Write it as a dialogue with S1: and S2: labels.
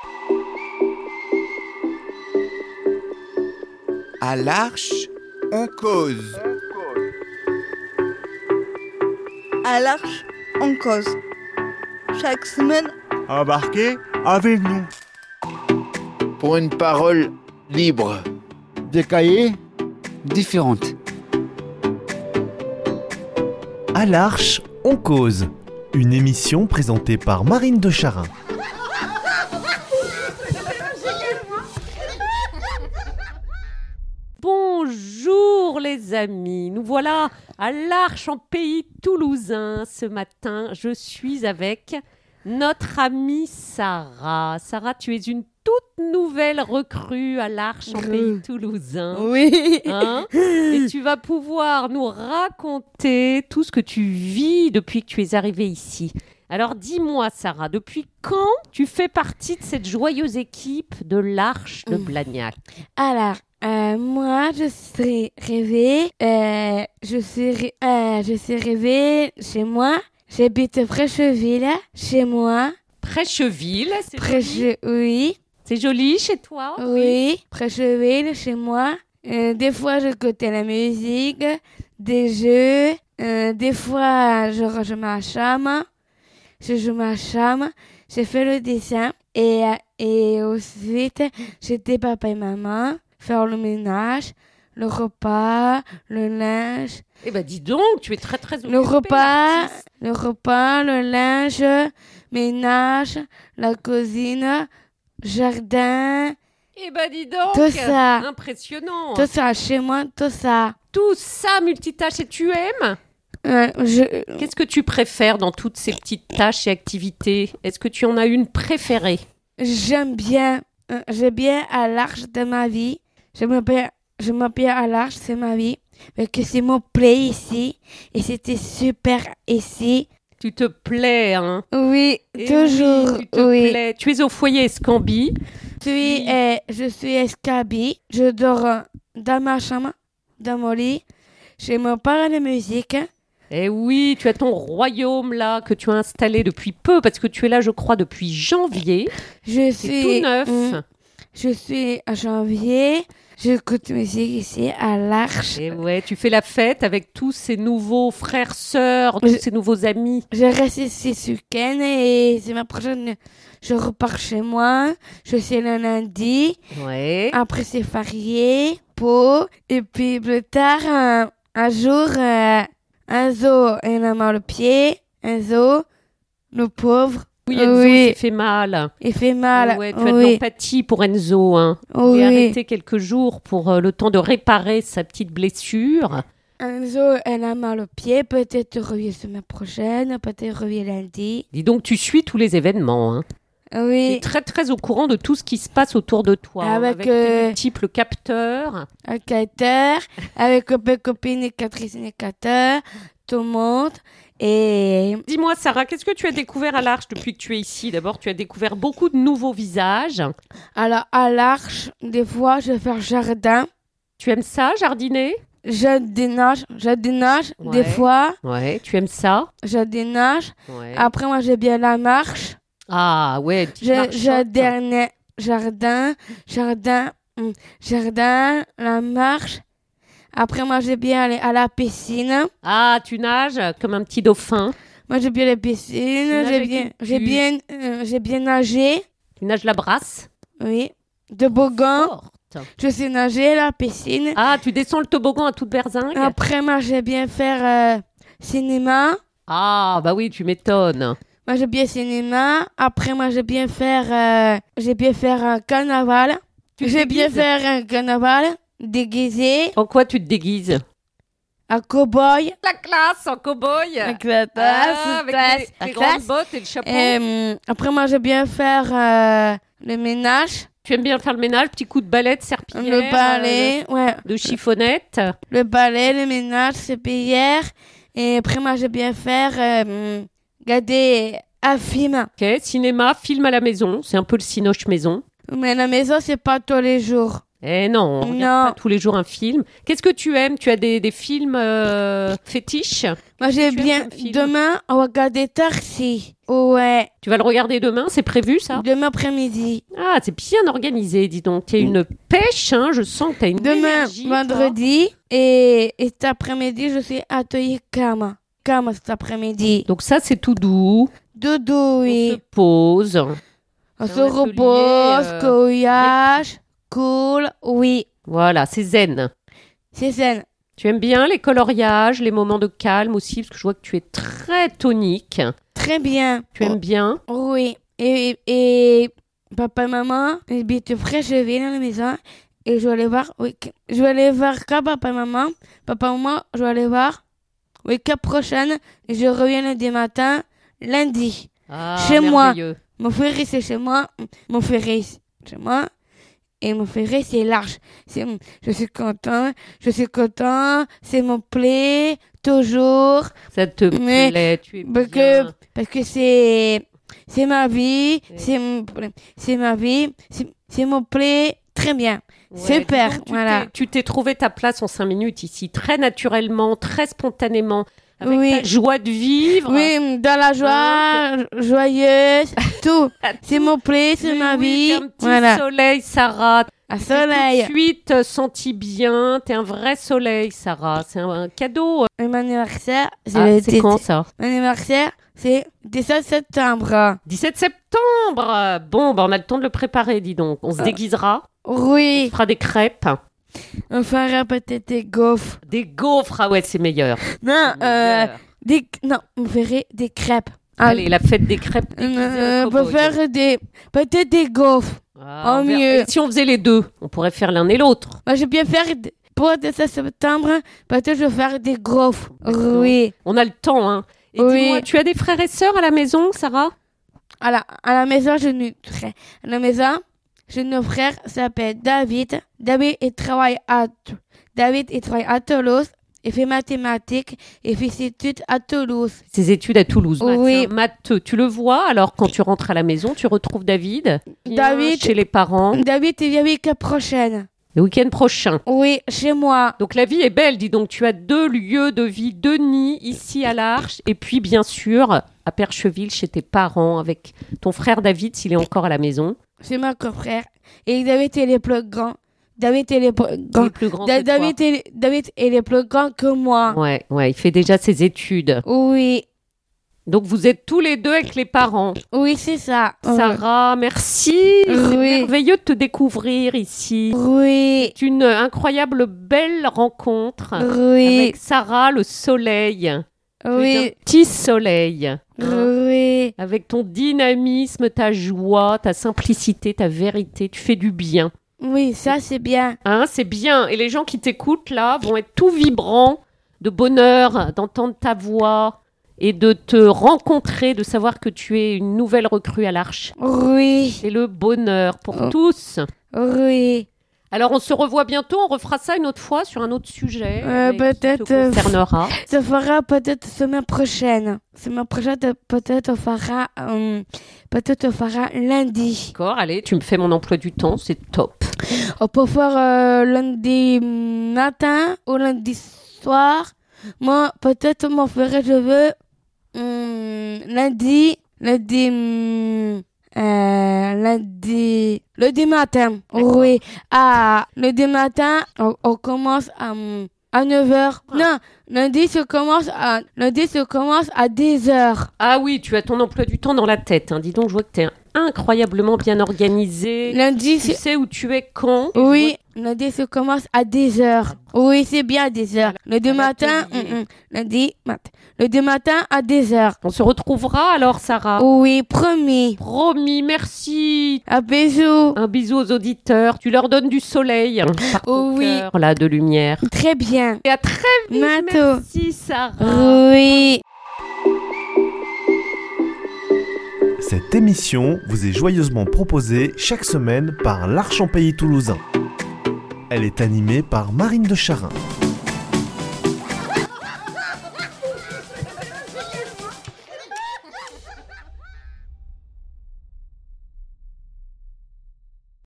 S1: À l'Arche, on cause.
S2: À l'Arche, on cause. Chaque semaine,
S3: Embarquez avec nous.
S4: Pour une parole libre.
S3: Des cahiers
S5: différentes.
S6: À l'Arche, on cause. Une émission présentée par Marine de Charin.
S7: Bonjour les amis, nous voilà à l'Arche en pays toulousain. Ce matin, je suis avec notre amie Sarah. Sarah, tu es une toute nouvelle recrue à l'Arche en pays toulousain.
S2: oui.
S7: Hein ? Et tu vas pouvoir nous raconter tout ce que tu vis depuis que tu es arrivée ici. Alors dis-moi Sarah, depuis quand tu fais partie de cette joyeuse équipe de l'Arche de Blagnac ?
S8: Alors, moi, je suis rêvée. Je suis rêvée chez moi. J'habite Prêcheville, chez moi.
S7: Prêcheville, c'est joli.
S8: Oui.
S7: C'est joli chez toi ?
S8: Oui. Prêcheville, chez moi. Des fois, j'écoute la musique, des jeux. Des fois, je range ma chambre. Je joue ma chambre. J'ai fait le dessin. Et ensuite, j'étais papa et maman. Faire le ménage, le repas, le linge.
S7: Eh ben dis donc, tu es très très occupée.
S8: Le repas, le linge, ménage, la cuisine, jardin.
S7: Eh ben dis donc,
S8: tout ça.
S7: Impressionnant.
S8: Tout ça, chez moi, tout ça.
S7: Tout ça multitâche et tu aimes ? Qu'est-ce que tu préfères dans toutes ces petites tâches et activités ? Est-ce que tu en as une préférée ?
S8: J'aime bien à l'Arche de ma vie. Je m'appelle à l'Arche, c'est ma vie. Parce que c'est mon play ici. Et c'était super ici.
S7: Tu te plais, hein ?
S8: Oui,
S7: Et
S8: toujours.
S7: Oui, tu te plais. Tu es au foyer Escambie.
S8: Je suis Escambie. Je dors dans ma chambre, dans mon lit. Je me parle de musique.
S7: Eh oui, tu as ton royaume là que tu as installé depuis peu parce que tu es là, je crois, depuis janvier. C'est tout neuf.
S8: Je suis à janvier. J'écoute musique ici à l'Arche.
S7: Et ouais, tu fais la fête avec tous ces nouveaux frères, sœurs, tous ces nouveaux amis.
S8: Je reste ici ce week-end et c'est ma prochaine. Je repars chez moi. Je suis le lundi.
S7: Ouais.
S8: Après c'est férié, Pau. Et puis plus tard, un jour, Enzo, il a mal au pied. Enzo, le pauvre.
S7: Oui, Enzo, il s'est fait mal.
S8: Il fait mal.
S7: Ouais, tu as de l'empathie pour Enzo. Hein.
S8: Oui.
S7: Il est arrêté quelques jours pour le temps de réparer sa petite blessure.
S8: Enzo, elle a mal au pied. Peut-être revient semaine prochaine. Peut-être revient lundi.
S7: Dis donc, tu suis tous les événements. Hein.
S8: Oui.
S7: Tu es très, très au courant de tout ce qui se passe autour de toi. Avec tes multiples capteurs.
S8: Un capteur. Avec mes copines et capteurs. Tout le monde. Et
S7: dis-moi Sarah, qu'est-ce que tu as découvert à l'Arche depuis que tu es ici ? D'abord, tu as découvert beaucoup de nouveaux visages.
S8: Alors à l'Arche, des fois, je vais faire jardin.
S7: Tu aimes ça, jardiner ?
S8: Je dénage
S7: ouais.
S8: Des fois.
S7: Ouais, tu aimes ça ?
S8: Je dénage.
S7: Ouais.
S8: Après, moi, j'aime bien la marche.
S7: Ah ouais,
S8: jardin, la marche. Après, moi, j'aime bien aller à la piscine.
S7: Ah, tu nages comme un petit dauphin.
S8: Moi, j'aime bien la piscine. J'ai bien nagé.
S7: Tu nages la brasse ?
S8: Oui. Toboggan.
S7: Forte.
S8: Je sais nager à la piscine.
S7: Ah, tu descends le toboggan à toute berzingue ?
S8: Après, moi, j'aime bien faire cinéma.
S7: Ah, bah oui, tu m'étonnes.
S8: Moi, j'aime bien cinéma. Après, moi, j'aime bien faire un carnaval. J'aime bien faire un carnaval. Déguisé.
S7: En quoi tu te déguises ?
S8: Un cow-boy.
S7: La classe en cow-boy.
S8: Avec la
S7: avec les grandes bottes et le chapeau.
S8: Après, moi, j'aime bien faire le ménage.
S7: Tu aimes bien faire le ménage, petit coup de balai de serpillière.
S8: Le balai, ouais.
S7: De chiffonnette.
S8: Le balai, le ménage, serpillière. Et après, moi, j'aime bien faire regarder un film.
S7: Ok, cinéma, film à la maison. C'est un peu le cinoche maison.
S8: Mais la maison, c'est pas tous les jours.
S7: Eh non, on regarde
S8: Non.
S7: pas tous les jours un film. Qu'est-ce que tu aimes? Tu as des films fétiches?
S8: Moi, j'ai
S7: Tu aimes
S8: bien.
S7: comme film
S8: Demain, on va regarder Taxi. Ouais.
S7: Tu vas le regarder demain, c'est prévu ça?
S8: Demain après-midi.
S7: Ah, c'est bien organisé, dis donc. Tu as une pêche, hein, je sens que tu as une
S8: Demain,
S7: énergie, toi.
S8: vendredi. Et cet après-midi, je suis à atelier Kama. Kama cet après-midi.
S7: Donc ça, c'est tout doux.
S8: Dodo,
S7: On
S8: oui.
S7: se pose.
S8: On
S7: c'est
S8: se
S7: un atelier,
S8: repose, couillage, cool, oui.
S7: Voilà, c'est zen.
S8: C'est zen.
S7: Tu aimes bien les coloriages, les moments de calme aussi, parce que je vois que tu es très tonique.
S8: Très bien.
S7: Tu aimes bien?
S8: Oui. Et papa et maman, ils habitent près, je vais dans la maison. Et je vais aller voir, oui, je vais aller voir quand papa et maman. Papa et maman, je vais aller voir week-end prochaine. Et je reviens lundi matin, lundi.
S7: Ah,
S8: Chez moi.
S7: merveilleux.
S8: Mon frère, c'est chez moi. Mon frère, c'est chez moi. Et mon frère, c'est large. Je suis content. C'est mon plaît. Toujours.
S7: Ça te
S8: Mais
S7: plaît, tu es
S8: Parce
S7: bien.
S8: que c'est ma vie.
S7: Oui.
S8: C'est ma vie. C'est mon plaît. Très bien.
S7: Ouais,
S8: Super,
S7: dis donc,
S8: voilà.
S7: Tu t'es trouvé ta place en 5 minutes ici, très naturellement, très spontanément, avec
S8: Oui.
S7: ta joie de vivre.
S8: Oui, dans la joie, joyeuse, tout. C'est mon plaisir, c'est
S7: Mais
S8: ma
S7: oui,
S8: vie.
S7: t'es un petit
S8: Voilà.
S7: soleil, Sarah.
S8: À
S7: T'es
S8: soleil.
S7: tout de suite senti bien. T'es un vrai soleil, Sarah. C'est un cadeau.
S8: Et mon anniversaire,
S7: C'est quand ça?
S8: Mon anniversaire, c'est 17 septembre.
S7: 17 septembre. Bon, bah, on a le temps de le préparer, dis donc. On se déguisera.
S8: Oui,
S7: On fera des crêpes.
S8: on fera peut-être des gaufres.
S7: Des gaufres. Ah ouais, c'est meilleur.
S8: Non,
S7: Meilleur.
S8: non, on ferait des crêpes.
S7: Allez, la fête des crêpes. déguisée en
S8: on peut
S7: cow-boy.
S8: faire peut-être des gaufres.
S7: Ah,
S8: au
S7: on verra.
S8: mieux.
S7: Et si on faisait les deux, on pourrait faire l'un et l'autre.
S8: Moi, je vais bien faire, pour le 17 septembre, peut-être je vais faire des gaufres.
S7: D'accord.
S8: Oui.
S7: On a le temps, hein. Et
S8: Oui.
S7: dis-moi, tu as des frères et sœurs à la maison, Sarah?
S8: À la maison, j'ai un frère qui s'appelle David. David, il travaille à Toulouse. Il fait mathématiques et fait ses études à Toulouse.
S7: Ses études à Toulouse. Maths,
S8: Oui.
S7: hein. Matheux. Tu le vois, alors quand tu rentres à la maison, tu retrouves David. Viens
S8: David-
S7: chez les parents.
S8: David, il vient le week-end prochain.
S7: Le week-end prochain.
S8: Oui, chez moi.
S7: Donc la vie est belle, dis donc. Tu as 2 lieux de vie, 2 nids ici à l'Arche. Et puis, bien sûr, à Percheville, chez tes parents, avec ton frère David, s'il est encore à la maison.
S8: C'est mon frère. Et David, il est plus grand. David, il est plus
S7: Il
S8: grand.
S7: est plus grand que
S8: David, il est plus grand que moi.
S7: toi. Ouais, il fait déjà ses études.
S8: Oui,
S7: Donc vous êtes tous les deux avec les parents.
S8: oui, c'est ça.
S7: Sarah, merci. C'est
S8: Oui.
S7: merveilleux de te découvrir ici.
S8: Oui,
S7: C'est une incroyable belle rencontre
S8: oui,
S7: avec Sarah, le soleil. Tu es un
S8: oui,
S7: petit soleil. Hein.
S8: oui.
S7: Avec ton dynamisme, ta joie, ta simplicité, ta vérité, tu fais du bien.
S8: Oui, ça, c'est bien.
S7: Hein, c'est bien. Et les gens qui t'écoutent là vont être tout vibrants de bonheur d'entendre ta voix et de te rencontrer, de savoir que tu es une nouvelle recrue à l'Arche.
S8: Oui,
S7: C'est le bonheur pour
S8: Oh.
S7: tous.
S8: oui.
S7: Alors on se revoit bientôt, on refera ça une autre fois sur un autre sujet qui
S8: peut-être,
S7: te concernera.
S8: Ça fera peut-être semaine prochaine. Semaine prochaine, peut-être on fera lundi.
S7: D'accord, allez, tu me fais mon emploi du temps, c'est top.
S8: On peut faire lundi matin ou lundi soir. Moi, peut-être mon frère, je veux lundi matin.
S7: D'accord.
S8: Oui. Lundi matin, on commence à 9h. Non, lundi, ça commence à 10h.
S7: Ah oui, tu as ton emploi du temps dans la tête. Hein. Dis donc, je vois que tu es incroyablement bien organisé.
S8: Lundi,
S7: Tu sais où tu es quand.
S8: oui, lundi, ça commence à 10h. Oui, c'est bien à 10h. Lundi
S7: À
S8: matin,
S7: l'atelier.
S8: lundi matin à 10h.
S7: On se retrouvera alors, Sarah.
S8: Oui, promis.
S7: Promis, merci.
S8: À bisous.
S7: Un bisou aux auditeurs. Tu leur donnes du soleil hein, par ton
S8: Oui.
S7: cœur, là, de lumière.
S8: Très bien.
S7: Et à très vite.
S8: Bientôt.
S7: Merci, Sarah.
S8: Oui.
S6: Cette émission vous est joyeusement proposée chaque semaine par l'Arche en Pays Toulousain. Elle est animée par Marine de Charin.